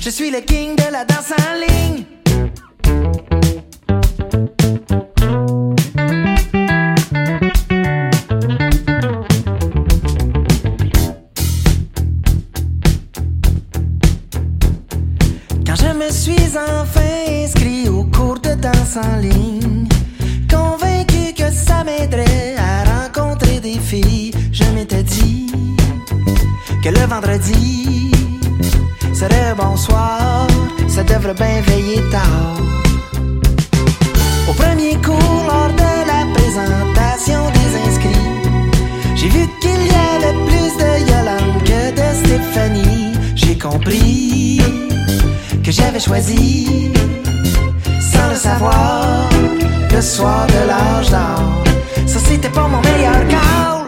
Je suis le king de la danse en ligne. Quand je me suis enfin inscrit au cours de danse en ligne, convaincu que ça m'aiderait à rencontrer des filles, je m'étais dit que le vendredi serait un bon soir, ça devrait bien veiller tard. Au premier cours, lors de la présentation des inscrits, j'ai vu qu'il y avait plus de Yolande que de Stéphanie. J'ai compris que j'avais choisi, sans le savoir, le soir de l'âge d'or. Ça c'était pas mon meilleur call.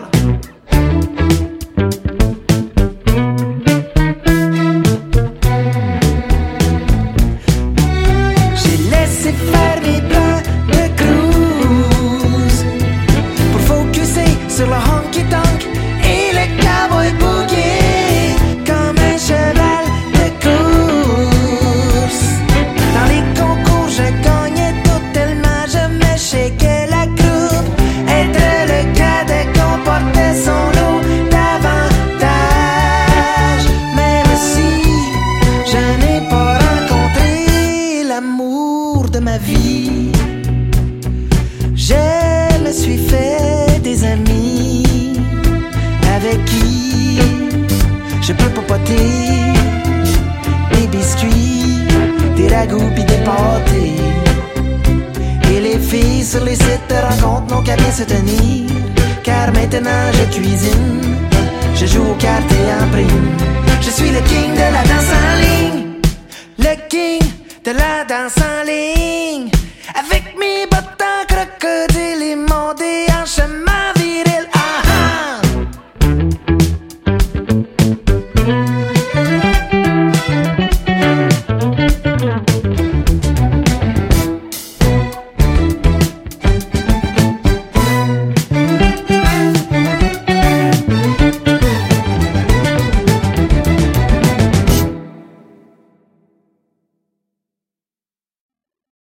J'ai laissé faire mes plans de cruise pour focuser sur le honky-tonk et le cowboy boogie comme un cheval de course. Dans les concours je gagnais tout tellement je me shakeais la croupe. Être le cadet comportait son lot d'avantages, même si je n'ai pas rencontré l'amour de ma vie. Je me suis fait des amis avec qui je peux papoter des biscuits, des ragoûts pis des pâtés. Et les filles sur les sites de rencontres n'ont qu'à bien se tenir, car maintenant je cuisine, je joue aux cartes et en prime. Je suis le king de la danse en ligne, le king de la danse en ligne, avec mes